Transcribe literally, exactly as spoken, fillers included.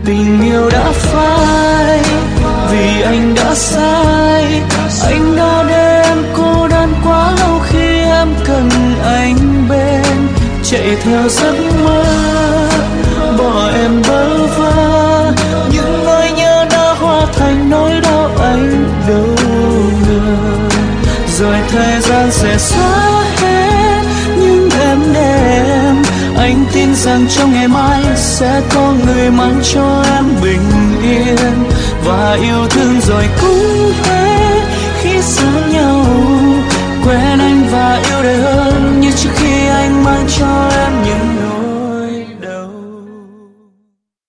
Tình yêu đã phai vì anh đã sai, anh đã để em cô đơn quá lâu khi em cần anh bên. Chạy theo giấc mơ bỏ em bơ vơ, những nỗi nhớ đã hóa thành nỗi đau anh đâu ngờ. Rồi thời gian sẽ xóa hết nhưng em để em, anh tin rằng trong ngày mai sẽ có người mang cho em bình yên. Và yêu thương rồi cũng thế, khi xa